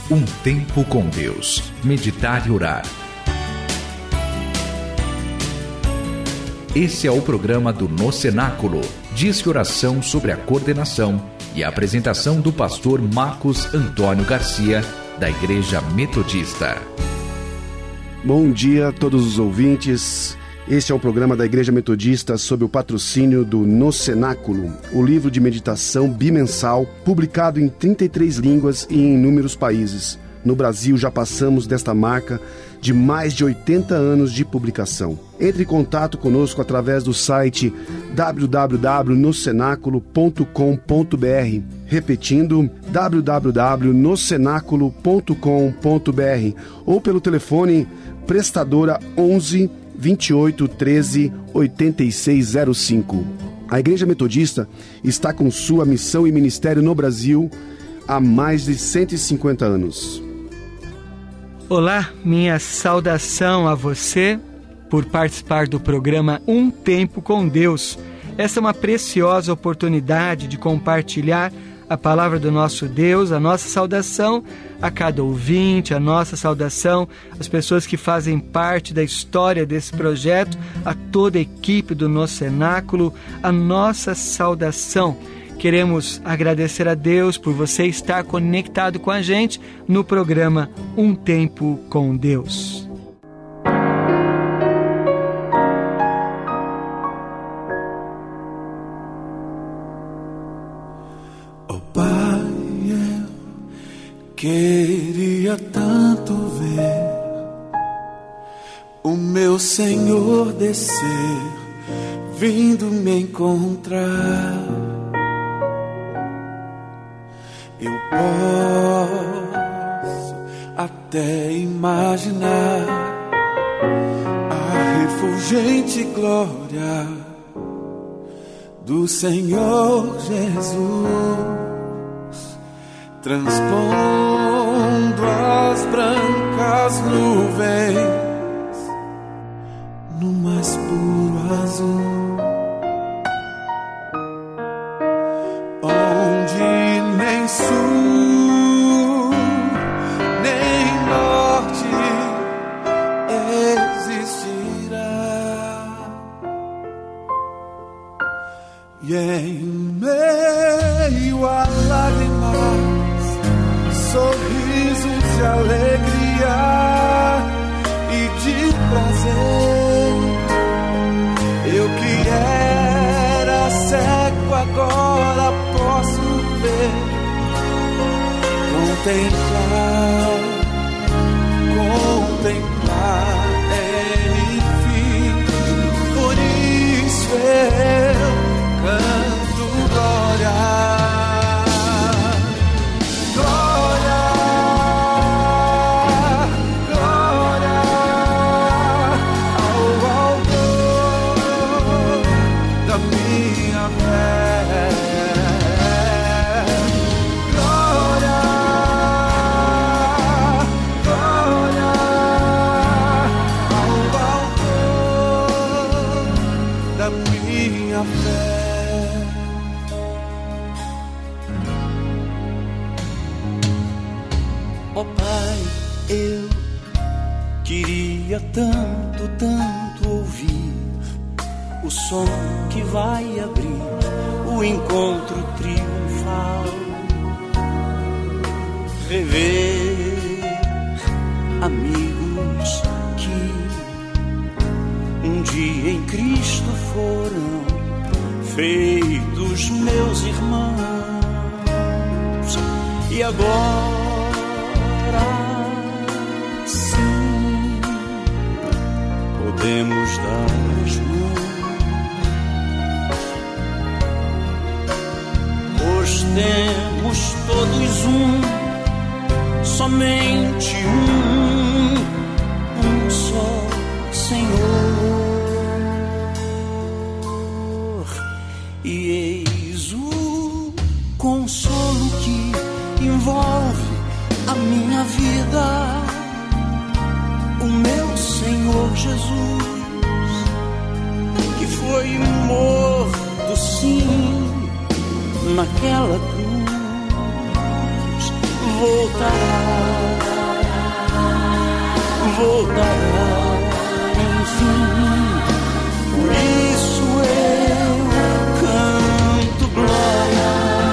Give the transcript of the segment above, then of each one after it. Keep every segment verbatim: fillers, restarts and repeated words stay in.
Um tempo com Deus. Meditar e orar. Esse é o programa do No Cenáculo, Disque Oração sobre a coordenação e a apresentação do pastor Marcos Antônio Garcia, da Igreja Metodista. Bom dia a todos os ouvintes. Este é o programa da Igreja Metodista sob o patrocínio do No Cenáculo, o livro de meditação bimensal, publicado em trinta e três línguas e em inúmeros países. No Brasil já passamos desta marca de mais de oitenta anos de publicação. Entre em contato conosco através do site w w w ponto no cenáculo ponto com ponto b r, repetindo w w w ponto no cenáculo ponto com ponto b r, ou pelo telefone prestadora onze, vinte e oito, treze, oitenta e seis zero cinco. A Igreja Metodista está com sua missão e ministério no Brasil há mais de cento e cinquenta anos. Olá, minha saudação a você por participar do programa Um Tempo com Deus. Essa é uma preciosa oportunidade de compartilhar a palavra do nosso Deus, a nossa saudação a cada ouvinte, a nossa saudação às pessoas que fazem parte da história desse projeto, a toda a equipe do No Cenáculo, a nossa saudação. Queremos agradecer a Deus por você estar conectado com a gente no programa Um Tempo com Deus. Oh Pai, eu queria tanto ver o meu Senhor descer, vindo me encontrar. Eu posso até imaginar a refulgente glória do Senhor Jesus, transpondo as brancas nuvens no mais puro azul, sul, nem norte existirá. E em meio a lágrimas, sorrisos de alegria e de prazer, eu que era cego agora posso ver, contemplar, contemplar Ele vive. Por isso eu canto glória, glória, glória ao Autor da minha fé. Ó oh Pai, eu queria tanto, tanto ouvir o som que vai abrir o encontro triunfal, rever amigos que um dia em Cristo foram feitos meus irmãos, e agora sim podemos dar as mãos, pois temos todos um, somente um, um só Senhor. E eis o consolo que envolve a minha vida, o meu Senhor Jesus, que foi morto sim naquela cruz, voltará voltará, enfim. Por isso eu canto glória,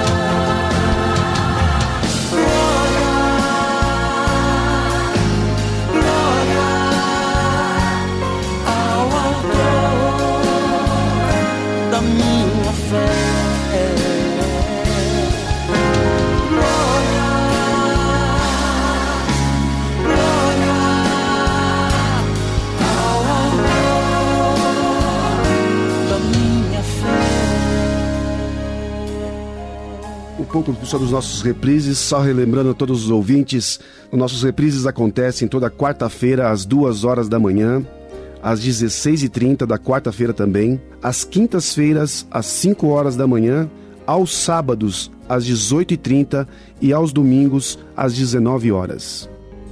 glória, glória ao autor da minha fé. Um pouco sobre os nossos reprises, só relembrando a todos os ouvintes, os nossos reprises acontecem toda quarta-feira às duas horas da manhã, às dezesseis e trinta da quarta-feira também, às quintas-feiras às cinco horas da manhã, aos sábados às dezoito e trinta e aos domingos às dezenove horas.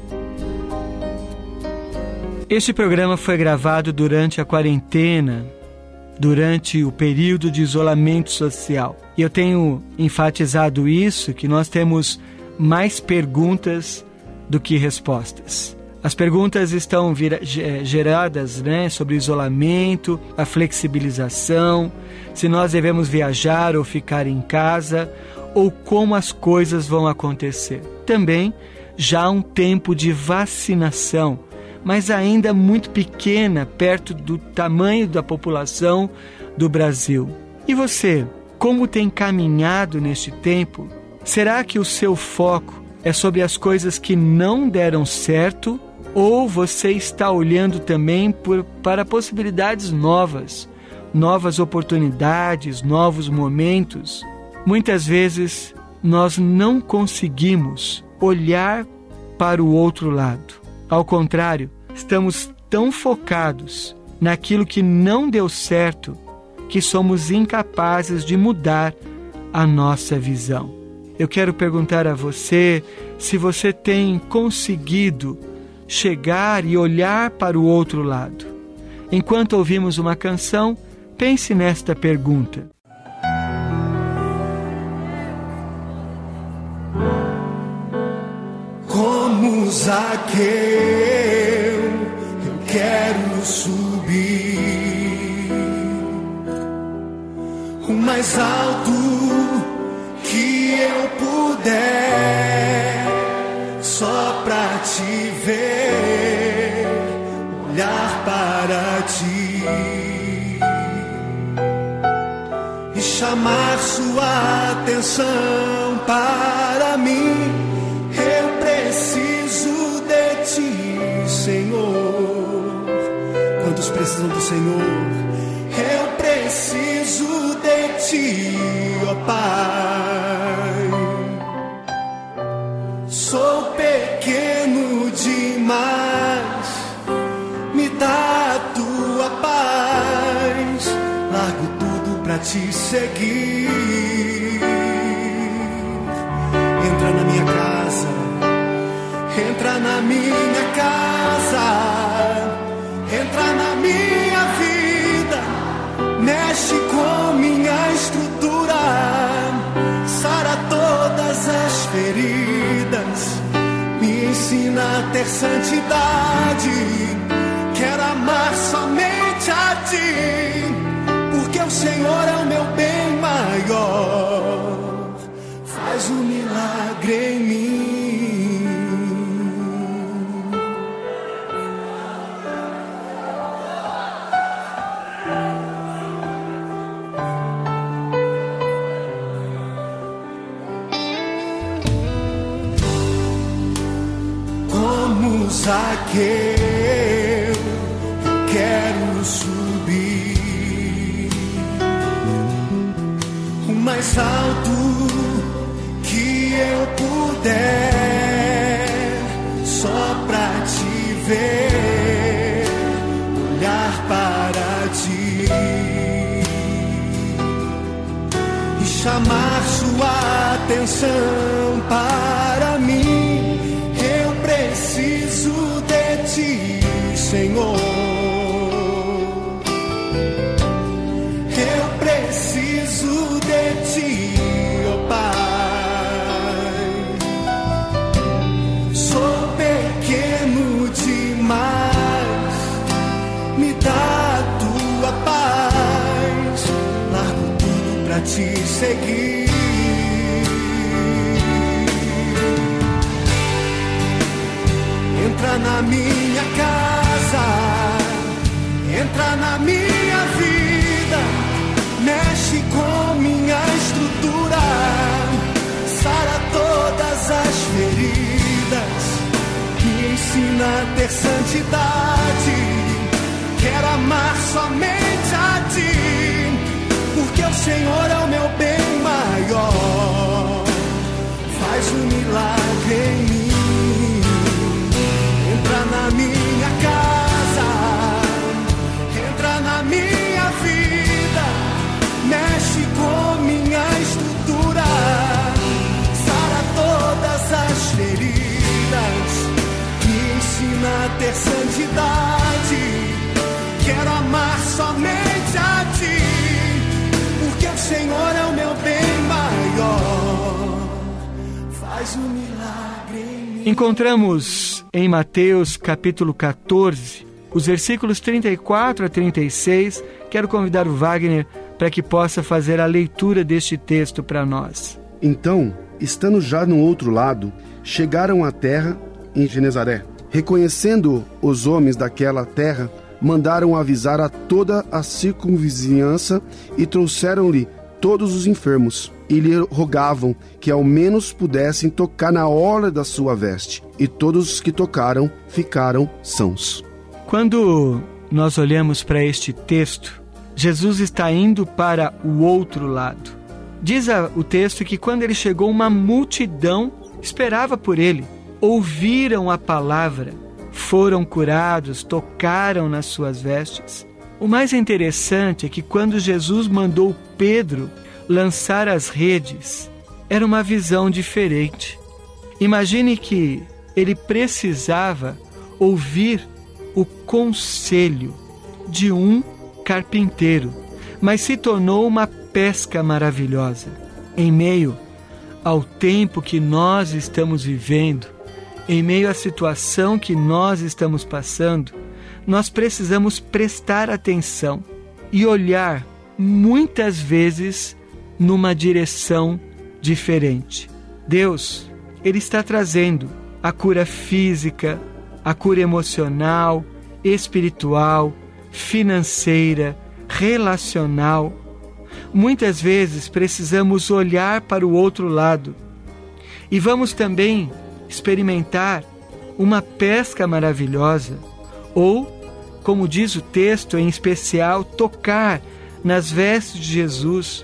Este programa foi gravado durante a quarentena, durante o período de isolamento social. E eu tenho enfatizado isso, que nós temos mais perguntas do que respostas. As perguntas estão vira, geradas, né, sobre o isolamento, a flexibilização, se nós devemos viajar ou ficar em casa, ou como as coisas vão acontecer. Também já há um tempo de vacinação, mas ainda muito pequena, perto do tamanho da população do Brasil. E você, como tem caminhado neste tempo? Será que o seu foco é sobre as coisas que não deram certo? Ou você está olhando também por, para possibilidades novas, novas oportunidades, novos momentos? Muitas vezes nós não conseguimos olhar para o outro lado. Ao contrário, estamos tão focados naquilo que não deu certo que somos incapazes de mudar a nossa visão. Eu quero perguntar a você se você tem conseguido chegar e olhar para o outro lado. Enquanto ouvimos uma canção, pense nesta pergunta. Como Zaqueu, eu quero subir o mais alto que eu puder, só pra te ver, olhar para ti e chamar sua atenção para mim. Eu preciso de ti, Senhor. Quantos precisam do Senhor? Eu preciso de ti, ó Pai. Sou pequeno demais, me dá a tua paz. Largo tudo pra te seguir. Entra na minha casa, entra na minha casa, entra na minha vida, mexe com minha estrutura, sara todas as feridas, me ensina a ter santidade, quero amar somente a ti, porque o Senhor é o meu bem maior, faz um milagre em mim. Como Zaqueu, eu quero subir o mais alto que eu puder, só pra te ver, olhar para ti e chamar sua atenção para mim. Eu preciso de ti, Senhor. Eu preciso de ti, ó Pai. Sou pequeno demais, a te seguir. Entra na minha casa, entra na minha vida, mexe com minha estrutura, sara todas as feridas, me ensina a ter santidade. Quero amar somente a ti, porque o Senhor é o meu bem maior. Faz um milagre em mim. Entra na minha casa, entra na minha vida, mexe com minha estrutura, sara todas as feridas, me ensina a ter santidade. Quero amar somente a ti, porque o Senhor é o meu bem maior. Faz um milagre em mim. Encontramos em Mateus capítulo catorze, os versículos trinta e quatro a trinta e seis. Quero convidar o Wagner para que possa fazer a leitura deste texto para nós. Então, estando já no outro lado, chegaram à terra em Genezaré. Reconhecendo os homens daquela terra, mandaram avisar a toda a circunvizinhança e trouxeram-lhe todos os enfermos, e lhe rogavam que ao menos pudessem tocar na orla da sua veste. E todos os que tocaram ficaram sãos. Quando nós olhamos para este texto, Jesus está indo para o outro lado. Diz o texto que quando ele chegou, uma multidão esperava por ele. Ouviram a palavra, foram curados, tocaram nas suas vestes. O mais interessante é que quando Jesus mandou Pedro lançar as redes, era uma visão diferente. Imagine que ele precisava ouvir o conselho de um carpinteiro, mas se tornou uma pesca maravilhosa. Em meio ao tempo que nós estamos vivendo, em meio à situação que nós estamos passando, nós precisamos prestar atenção e olhar muitas vezes numa direção diferente. Deus, Ele está trazendo a cura física, a cura emocional, espiritual, financeira, relacional. Muitas vezes precisamos olhar para o outro lado e vamos também experimentar uma pesca maravilhosa, ou, como diz o texto em especial, tocar nas vestes de Jesus,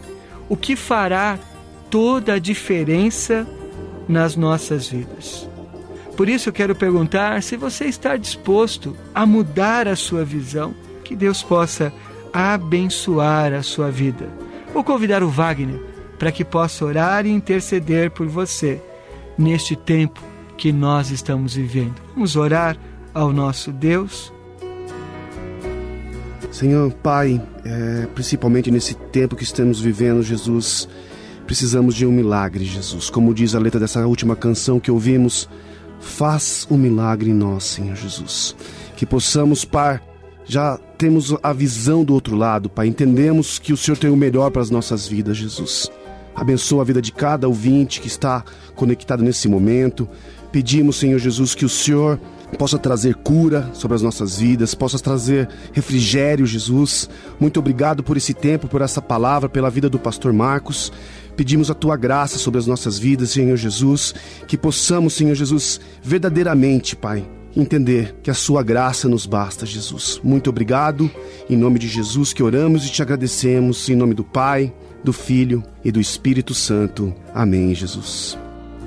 o que fará toda a diferença nas nossas vidas. Por isso eu quero perguntar se você está disposto a mudar a sua visão, que Deus possa abençoar a sua vida. Vou convidar o Wagner para que possa orar e interceder por você neste tempo que nós estamos vivendo. Vamos orar ao nosso Deus. Senhor Pai, é, principalmente nesse tempo que estamos vivendo, Jesus, precisamos de um milagre, Jesus. Como diz a letra dessa última canção que ouvimos, faz um milagre em nós, Senhor Jesus. Que possamos, Pai, já temos a visão do outro lado, Pai. Entendemos que o Senhor tem o melhor para as nossas vidas, Jesus. Abençoa a vida de cada ouvinte que está conectado nesse momento. Pedimos, Senhor Jesus, que o Senhor possa trazer cura sobre as nossas vidas, possa trazer refrigério, Jesus. Muito obrigado por esse tempo, por essa palavra, pela vida do pastor Marcos. Pedimos a Tua graça sobre as nossas vidas, Senhor Jesus, que possamos, Senhor Jesus, verdadeiramente, Pai, entender que a Sua graça nos basta, Jesus. Muito obrigado, em nome de Jesus que oramos e Te agradecemos, em nome do Pai, do Filho e do Espírito Santo. Amém, Jesus.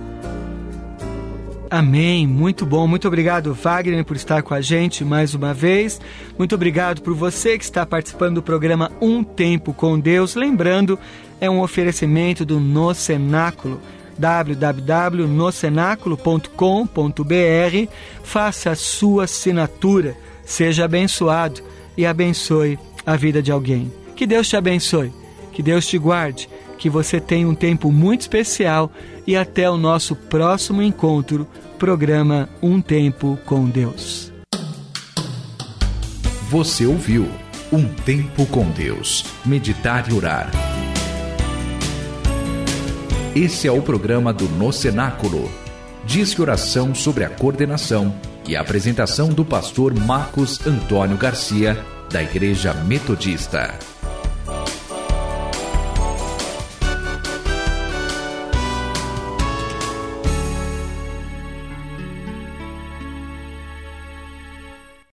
Amém, muito bom, muito obrigado, Wagner, por estar com a gente mais uma vez. Muito obrigado por você que está participando do programa Um Tempo com Deus. Lembrando, é um oferecimento do No Cenáculo, w w w ponto no cenáculo ponto com ponto b r. Faça a sua assinatura, seja abençoado e abençoe a vida de alguém. Que Deus te abençoe, que Deus te guarde, que você tenha um tempo muito especial e até o nosso próximo encontro, programa Um Tempo com Deus. Você ouviu Um Tempo com Deus, meditar e orar. Esse é o programa do No Cenáculo. Disque oração sobre a coordenação e a apresentação do pastor Marcos Antônio Garcia, da Igreja Metodista.